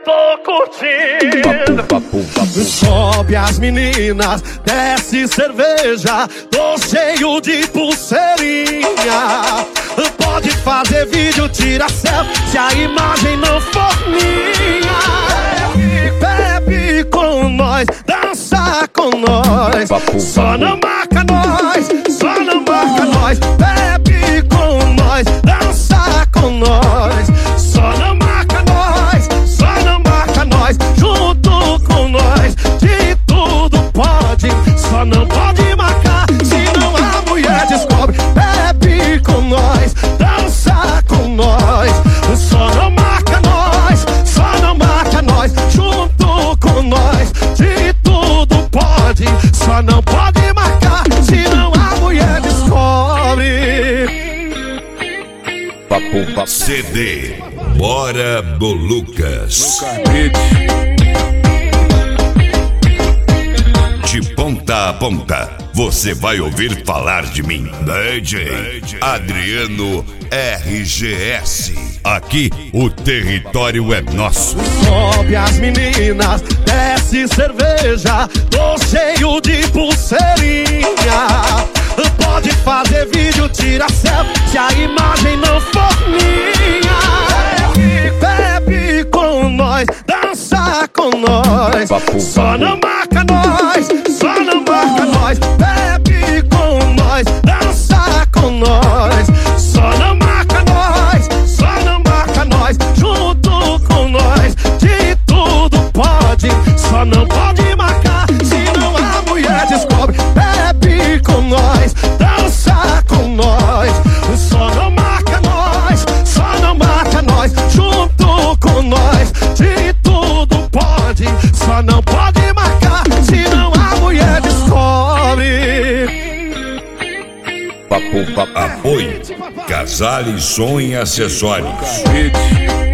tô curtindo. Sobe as meninas, desce cerveja, tô cheio de pulseirinha. Pode fazer vídeo, tira selfie, se a imagem não for minha. Bebe com nós, dança com nós, só não marca nós, só não marca nós. Bebe com nós, dança com nós, só não marca nós, só não marca nós. Junto com nós, de tudo pode, só não pode marcar, senão a mulher descobre. Bebe com nós, dança com nós, só não marca nós, só não marca nós. Junto com nós, de tudo pode, só não pode marcar, senão a mulher descobre. CD Bora Bolucas. De ponta a ponta, você vai ouvir falar de mim. DJ Adriano RGS. Aqui o território é nosso. Sobe as meninas, desce cerveja, tô cheio de pulseirinha. Pode fazer vídeo, tira selfie, se a imagem não for minha. Bebe com nós, dança com nós, só não marca nós, só não marca nós. Bebe com nós, dança com nós, só não marca nós, só não marca nós. Junto com nós, de tudo pode, só não pode marcar, senão a mulher descobre. Bebe com nós, dança com nós, só não marca nós, só não marca nós. Junto com nós, de tudo pode, só não pode marcar, senão a mulher descobre. Apoio Casale Som e Acessórios.